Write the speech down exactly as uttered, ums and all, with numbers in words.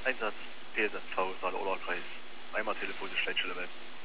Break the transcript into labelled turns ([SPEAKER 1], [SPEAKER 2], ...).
[SPEAKER 1] Einsatz P S V Saale-Oder-Kreis. Einmal telefonisch Leitstelle melden.